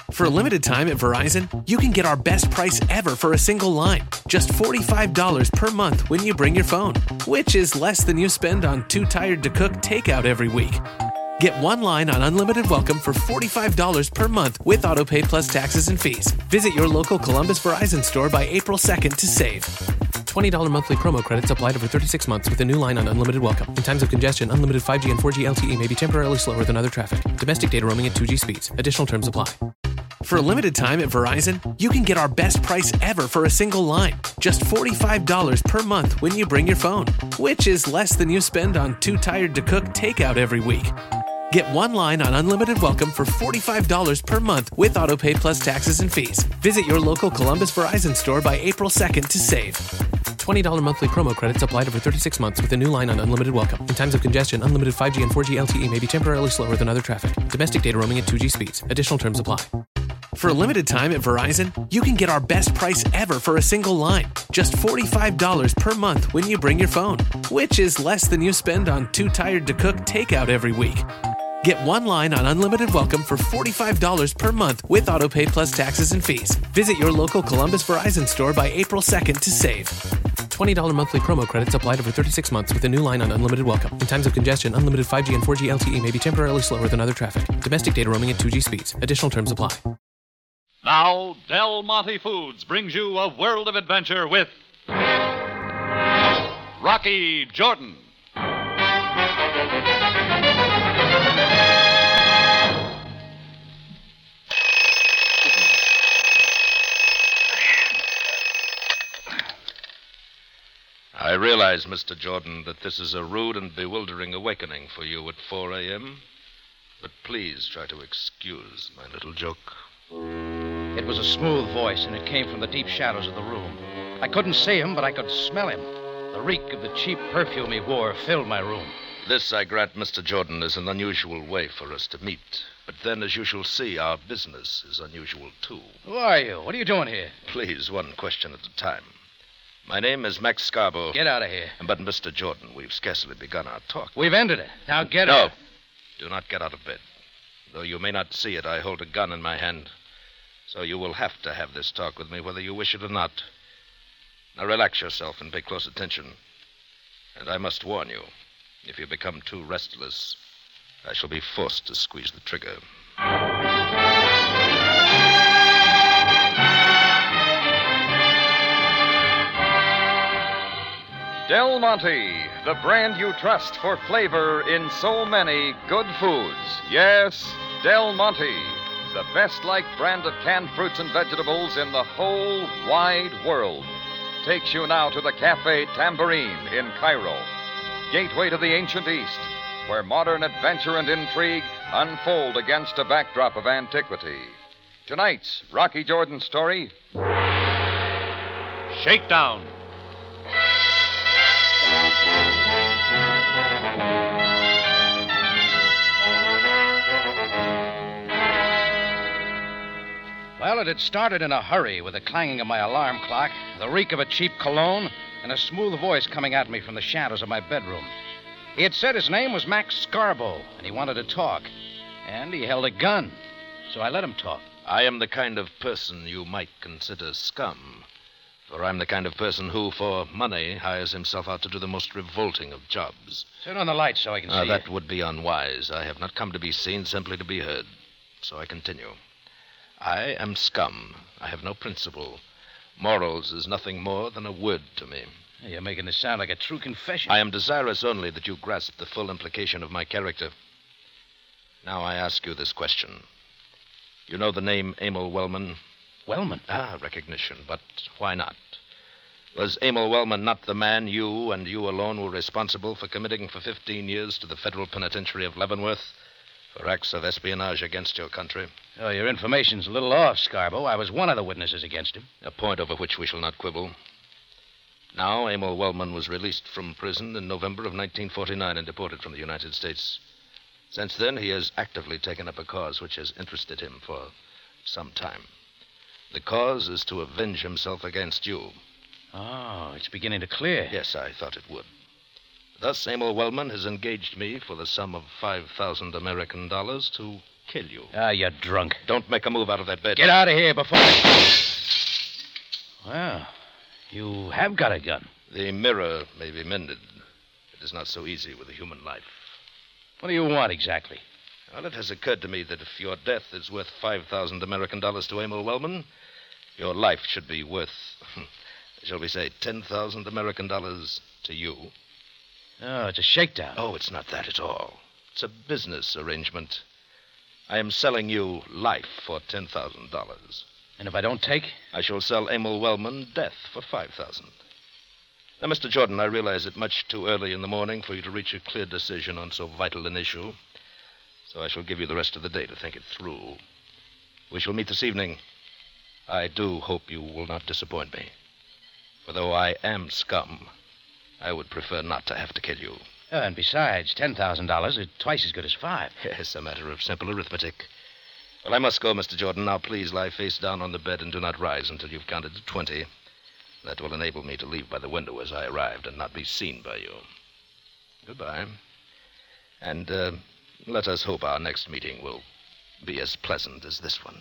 For a limited time at Verizon, you can get our best price ever for a single line. Just $45 per month when you bring your phone, which is less than you spend on Too Tired to Cook takeout every week. Get one line on Unlimited Welcome for $45 per month with AutoPay plus taxes and fees. Visit your local Columbus Verizon store by April 2nd to save. $20 monthly promo credits applied over 36 months with a new line on Unlimited Welcome. In times of congestion, unlimited 5G and 4G LTE may be temporarily slower than other traffic. Domestic data roaming at 2G speeds. Additional terms apply. For a limited time at Verizon, you can get our best price ever for a single line. Just $45 per month when you bring your phone, which is less than you spend on Too Tired to Cook takeout every week. Get one line on Unlimited Welcome for $45 per month with AutoPay plus taxes and fees. Visit your local Columbus Verizon store by April 2nd to save. $20 monthly promo credits applied over 36 months with a new line on Unlimited Welcome. In times of congestion, unlimited 5G and 4G LTE may be temporarily slower than other traffic. Domestic data roaming at 2G speeds. Additional terms apply. For a limited time at Verizon, you can get our best price ever for a single line. Just $45 per month when you bring your phone, which is less than you spend on Too Tired to Cook takeout every week. Get one line on Unlimited Welcome for $45 per month with AutoPay plus taxes and fees. Visit your local Columbus Verizon store by April 2nd to save. $20 monthly promo credits applied over 36 months with a new line on Unlimited Welcome. In times of congestion, unlimited 5G and 4G LTE may be temporarily slower than other traffic. Domestic data roaming at 2G speeds. Additional terms apply. Now, Del Monte Foods brings you a world of adventure with Rocky Jordan. I realize, Mr. Jordan, that this is a rude and bewildering awakening for you at 4 a.m., but please try to excuse my little joke. It was a smooth voice, and it came from the deep shadows of the room. I couldn't see him, but I could smell him. The reek of the cheap perfume he wore filled my room. This, I grant, Mr. Jordan, is an unusual way for us to meet. But then, as you shall see, our business is unusual, too. Who are you? What are you doing here? Please, one question at a time. My name is Max Scarborough. Get out of here. But, Mr. Jordan, we've scarcely begun our talk. We've ended it. Now get No. out. Do not get out of bed. Though you may not see it, I hold a gun in my hand. So you will have to have this talk with me, whether you wish it or not. Now relax yourself and pay close attention. And I must warn you, if you become too restless, I shall be forced to squeeze the trigger. Del Monte, the brand you trust for flavor in so many good foods. Yes, Del Monte, the best-liked brand of canned fruits and vegetables in the whole wide world, takes you now to the Cafe Tambourine in Cairo, gateway to the ancient East, where modern adventure and intrigue unfold against a backdrop of antiquity. Tonight's Rocky Jordan story, Shakedown. Well, it had started in a hurry with the clanging of my alarm clock, the reek of a cheap cologne, and a smooth voice coming at me from the shadows of my bedroom. He had said his name was Max Scarborough, and he wanted to talk. And he held a gun, so I let him talk. I am the kind of person you might consider scum. For I'm the kind of person who, for money, hires himself out to do the most revolting of jobs. Turn on the light so I can see That you. would be unwise. I have not come to be seen, simply to be heard. So I continue. I am scum. I have no principle. Morals is nothing more than a word to me. You're making this sound like a true confession. I am desirous only that you grasp the full implication of my character. Now I ask you this question. You know the name Emil Wellman? Wellman? Recognition, but why not? Was Emil Wellman not the man you and you alone were responsible for committing for 15 years to the federal penitentiary of Leavenworth for acts of espionage against your country? Oh, your information's a little off, Scarborough. I was one of the witnesses against him. A point over which we shall not quibble. Now, Emil Wellman was released from prison in November of 1949 and deported from the United States. Since then, he has actively taken up a cause which has interested him for some time. The cause is to avenge himself against you. Oh, it's beginning to clear. Yes, I thought it would. Thus, Emil Wellman has engaged me for the sum of 5,000 American dollars to kill you. Ah, you're drunk. Don't make a move out of that bed. Get out of here before... Well, you have got a gun. The mirror may be mended. It is not so easy with a human life. What do you want exactly? Well, it has occurred to me that if your death is worth 5,000 American dollars to Emil Wellman, your life should be worth, shall we say, 10,000 American dollars to you. Oh, it's a shakedown. Oh, it's not that at all. It's a business arrangement. I am selling you life for $10,000. And if I don't take? I shall sell Emil Wellman death for 5,000. Now, Mr. Jordan, I realize it much too early in the morning for you to reach a clear decision on so vital an issue. So I shall give you the rest of the day to think it through. We shall meet this evening. I do hope you will not disappoint me. For though I am scum, I would prefer not to have to kill you. And besides, $10,000 is twice as good as 5. Yes, a matter of simple arithmetic. Well, I must go, Mr. Jordan. Now, please lie face down on the bed and do not rise until you've counted to 20. That will enable me to leave by the window as I arrived and not be seen by you. Goodbye. And let us hope our next meeting will be as pleasant as this one.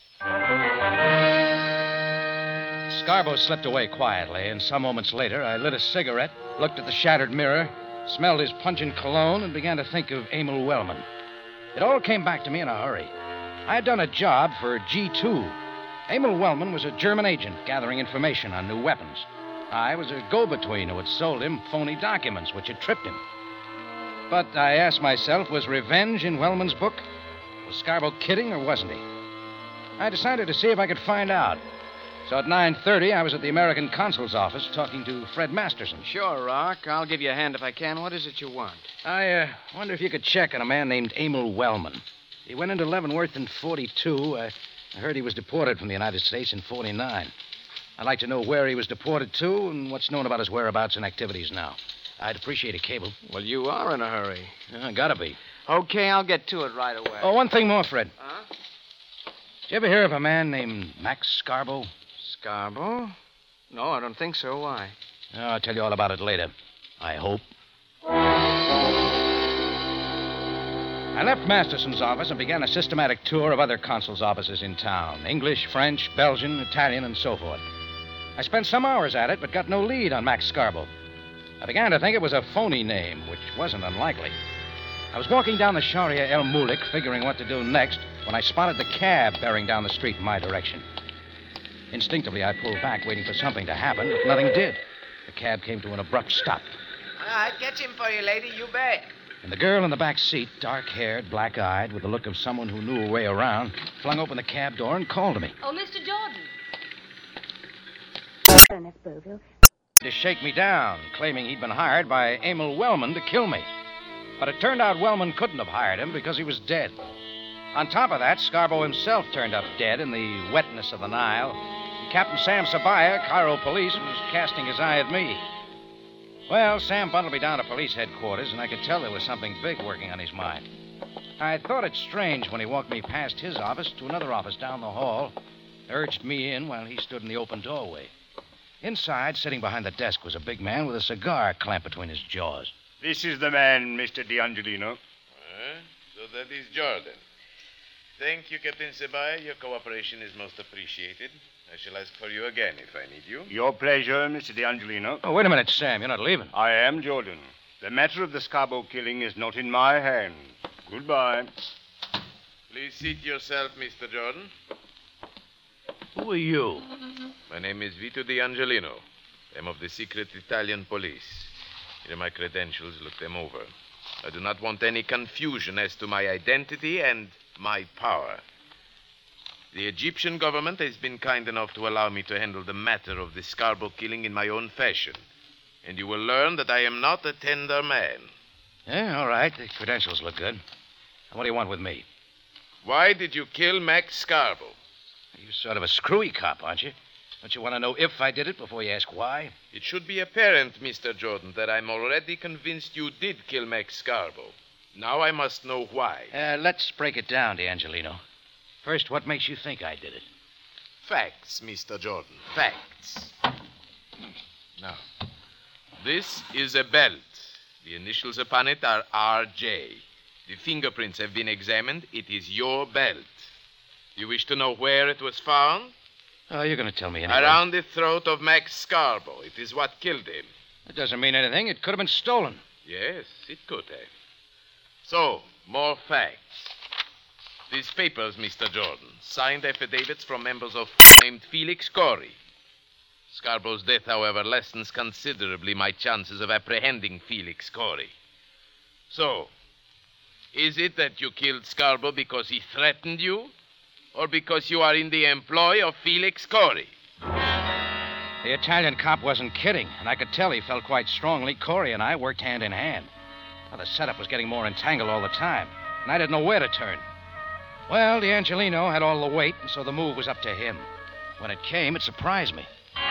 Scarborough slipped away quietly, and some moments later I lit a cigarette, looked at the shattered mirror, smelled his pungent cologne, and began to think of Emil Wellman. It all came back to me in a hurry. I had done a job for G2. Emil Wellman was a German agent gathering information on new weapons. I was a go-between who had sold him phony documents which had tripped him. But I asked myself, was revenge in Wellman's book? Was Scarborough kidding or wasn't he? I decided to see if I could find out. So at 9:30, I was at the American consul's office talking to Fred Masterson. Sure, Rock. I'll give you a hand if I can. What is it you want? I wonder if you could check on a man named Emil Wellman. He went into Leavenworth in 42. I heard he was deported from the United States in 49. I'd like to know where he was deported to and what's known about his whereabouts and activities now. I'd appreciate a cable. Well, you are in a hurry. Gotta be. Okay, I'll get to it right away. Oh, one thing more, Fred. Huh? Did you ever hear of a man named Max Scarborough? Scarborough? No, I don't think so. Why? Oh, I'll tell you all about it later. I hope. I left Masterson's office and began a systematic tour of other consuls' offices in town. English, French, Belgian, Italian, and so forth. I spent some hours at it, but got no lead on Max Scarborough. I began to think it was a phony name, which wasn't unlikely. I was walking down the Sharia El Mulik, figuring what to do next, when I spotted the cab bearing down the street in my direction. Instinctively, I pulled back, waiting for something to happen, but nothing did. The cab came to an abrupt stop. I'll catch him for you, lady. You bet. And the girl in the back seat, dark-haired, black-eyed, with the look of someone who knew her way around, flung open the cab door and called to me. Oh, Mr. Jordan. To shake me down, claiming he'd been hired by Emil Wellman to kill me. But it turned out Wellman couldn't have hired him because he was dead. On top of that, Scarborough himself turned up dead in the wetness of the Nile. And Captain Sam Sabaya, Cairo Police, was casting his eye at me. Well, Sam bundled me down to police headquarters, and I could tell there was something big working on his mind. I thought it strange when he walked me past his office to another office down the hall, urged me in while he stood in the open doorway. Inside, sitting behind the desk, was a big man with a cigar clamped between his jaws. This is the man, Mr. D'Angelino. So that is Jordan. Thank you, Captain Sabaya. Your cooperation is most appreciated. I shall ask for you again if I need you. Your pleasure, Mr. D'Angelino. Oh, wait a minute, Sam. You're not leaving. I am Jordan. The matter of the Scarborough killing is not in my hands. Goodbye. Please seat yourself, Mr. Jordan. Who are you? My name is Vito D'Angelino. I'm of the secret Italian police. Here are my credentials. Look them over. I do not want any confusion as to my identity and my power. The Egyptian government has been kind enough to allow me to handle the matter of the Scarborough killing in my own fashion. And you will learn that I am not a tender man. Yeah, all right. The credentials look good. What do you want with me? Why did you kill Max Scarborough? You're sort of a screwy cop, aren't you? Don't you want to know if I did it before you ask why? It should be apparent, Mr. Jordan, that I'm already convinced you did kill Max Scarborough. Now I must know why. Let's break it down, D'Angelino. First, what makes you think I did it? Facts, Mr. Jordan. Facts. Now, this is a belt. The initials upon it are R.J. The fingerprints have been examined. It is your belt. You wish to know where it was found? Oh, you're going to tell me anyway. Around the throat of Max Scarborough. It is what killed him. It doesn't mean anything. It could have been stolen. Yes, it could have. So, more facts. These papers, Mr. Jordan, signed affidavits from members of named Felix Corey. Scarborough's death, however, lessens considerably my chances of apprehending Felix Corey. So, is it that you killed Scarborough because he threatened you, or because you are in the employ of Felix Corey? The Italian cop wasn't kidding, and I could tell he felt quite strongly Corey and I worked hand in hand. Well, the setup was getting more entangled all the time, and I didn't know where to turn. Well, D'Angelino had all the weight, and so the move was up to him. When it came, it surprised me.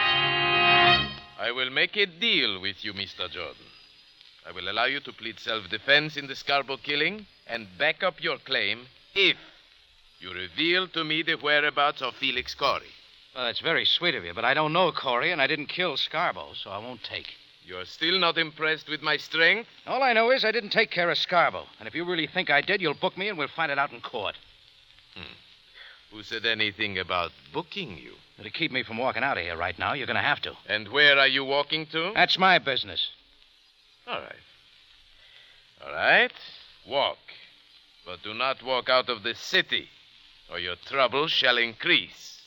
I will make a deal with you, Mr. Jordan. I will allow you to plead self-defense in the Scarborough killing and back up your claim if you reveal to me the whereabouts of Felix Corey. Well, that's very sweet of you, but I don't know Corey, and I didn't kill Scarborough, so I won't take. You're still not impressed with my strength? All I know is I didn't take care of Scarborough, and if you really think I did, you'll book me and we'll find it out in court. Who said anything about booking you? To keep me from walking out of here right now, you're going to have to. And where are you walking to? That's my business. All right. All right. Walk. But do not walk out of the city, or your trouble shall increase.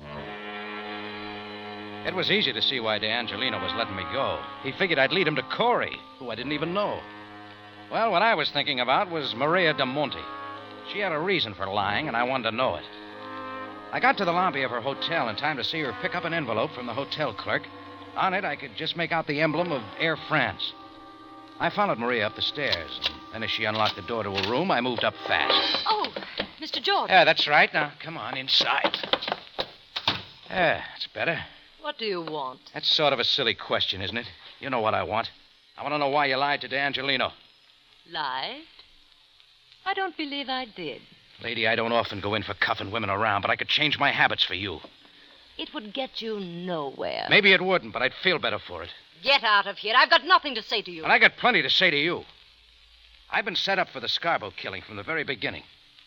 It was easy to see why D'Angelino was letting me go. He figured I'd lead him to Corey, who I didn't even know. Well, what I was thinking about was Maria de Monte. She had a reason for lying, and I wanted to know it. I got to the lobby of her hotel in time to see her pick up an envelope from the hotel clerk. On it, I could just make out the emblem of Air France. I followed Maria up the stairs, and then as she unlocked the door to her room, I moved up fast. Oh, Mr. Jordan. Yeah, that's right. Now, come on, inside. Yeah, that's better. What do you want? That's sort of a silly question, isn't it? You know what I want. I want to know why you lied to D'Angelino. Lied? I don't believe I did. Lady, I don't often go in for cuffing women around, but I could change my habits for you. It would get you nowhere. Maybe it wouldn't, but I'd feel better for it. Get out of here. I've got nothing to say to you. And I got plenty to say to you. I've been set up for the Scarborough killing from the very beginning.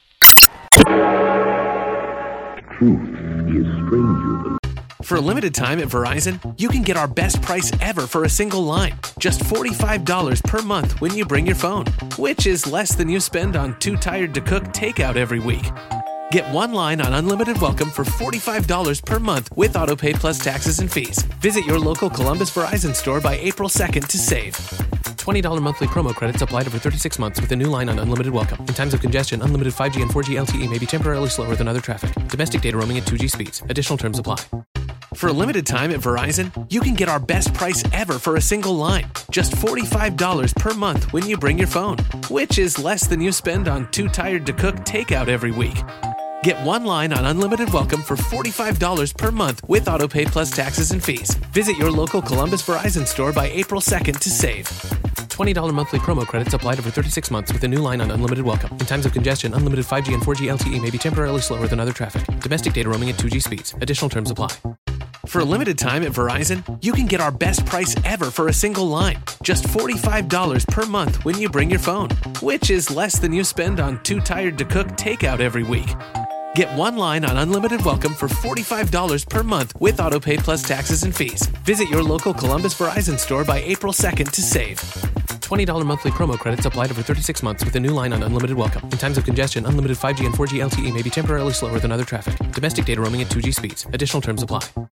Truth is stranger than... For a limited time at Verizon, you can get our best price ever for a single line. Just $45 per month when you bring your phone, which is less than you spend on Too Tired to Cook takeout every week. Get one line on Unlimited Welcome for $45 per month with AutoPay plus taxes and fees. Visit your local Columbus Verizon store by April 2nd to save. $20 monthly promo credits applied over 36 months with a new line on Unlimited Welcome. In times of congestion, unlimited 5G and 4G LTE may be temporarily slower than other traffic. Domestic data roaming at 2G speeds. Additional terms apply. For a limited time at Verizon, you can get our best price ever for a single line. Just $45 per month when you bring your phone, which is less than you spend on Too Tired to Cook takeout every week. Get one line on Unlimited Welcome for $45 per month with AutoPay plus taxes and fees. Visit your local Columbus Verizon store by April 2nd to save. $20 monthly promo credits applied over 36 months with a new line on Unlimited Welcome. In times of congestion, unlimited 5G and 4G LTE may be temporarily slower than other traffic. Domestic data roaming at 2G speeds. Additional terms apply. For a limited time at Verizon, you can get our best price ever for a single line. Just $45 per month when you bring your phone, which is less than you spend on Too Tired to Cook takeout every week. Get one line on Unlimited Welcome for $45 per month with AutoPay plus taxes and fees. Visit your local Columbus Verizon store by April 2nd to save. $20 monthly promo credits applied over 36 months with a new line on Unlimited Welcome. In times of congestion, unlimited 5G and 4G LTE may be temporarily slower than other traffic. Domestic data roaming at 2G speeds. Additional terms apply.